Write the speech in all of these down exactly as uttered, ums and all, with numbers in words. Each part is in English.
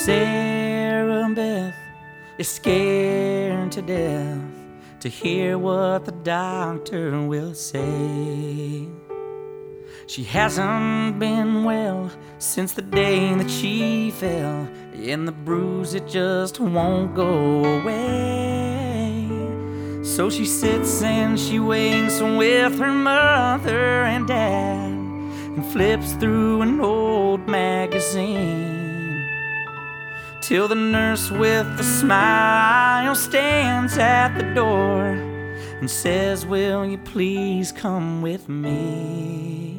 Sarah Beth is scared to death to hear what the doctor will say. She hasn't been well since the day that she fell, and the bruise, it just won't go away. So she sits and she waits with her mother and dad, and flips through an old magazine, till the nurse with a smile stands at the door and says, "Will you please come with me?"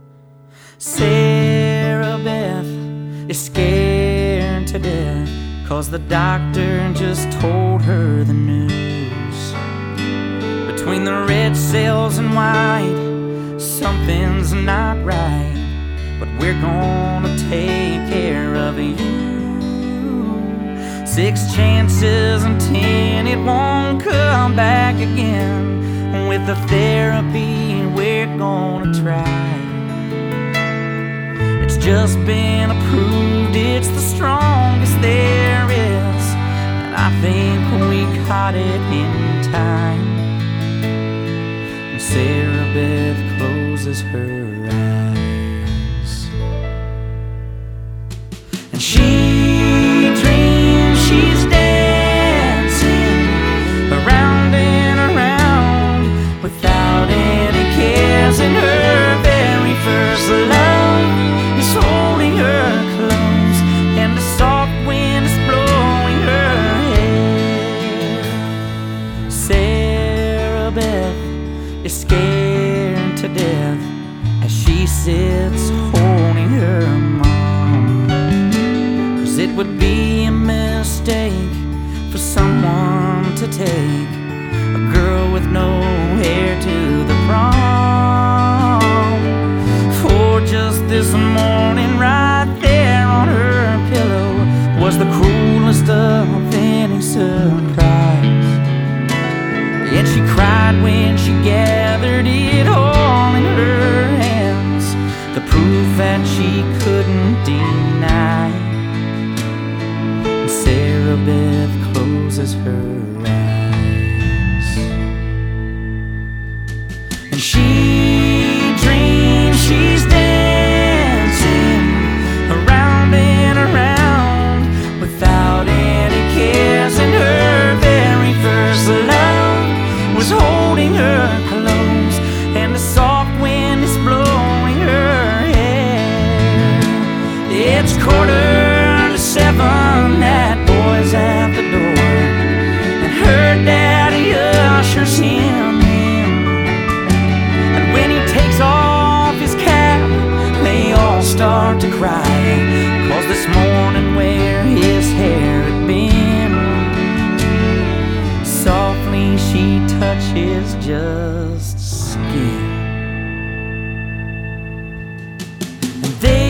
Sarah Beth is scared to death, 'cause the doctor just told her the news. Between the red cells and white, something's not right, but we're gonna take care of you. Six chances and ten, it won't come back again. With the therapy we're gonna try, it's just been approved, it's the strongest there is, and I think we caught it in time. And Sarah Beth closes her eyes, and she she's dancing around and around without any cares, and her very first love is holding her close, and the soft wind is blowing her hair. Sarah Beth is scared to death as she sits holding her mom, 'cause it would be a mistake for someone to take a girl with no hair to the prom. For just this morning, right there on her pillow, was the cruelest of any surprise. And she cried when she gathered it all in her hands, the proof that she couldn't deny. Sarah Beth closes her eyes, and she dreams she's dancing around and around without any cares, and her very first love was holding her close, and the soft wind is blowing her hair. It's quarter to seven, that boy's at the door, and her daddy ushers him in. And when he takes off his cap, they all start to cry, 'cause this morning where his hair had been, softly she touches just skin. And they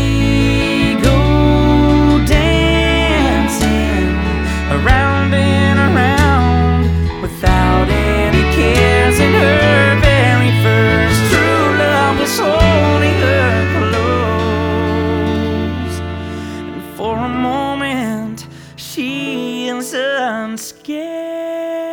around and around without any cares, and her very first true love was holding her close. And for a moment she is unscared.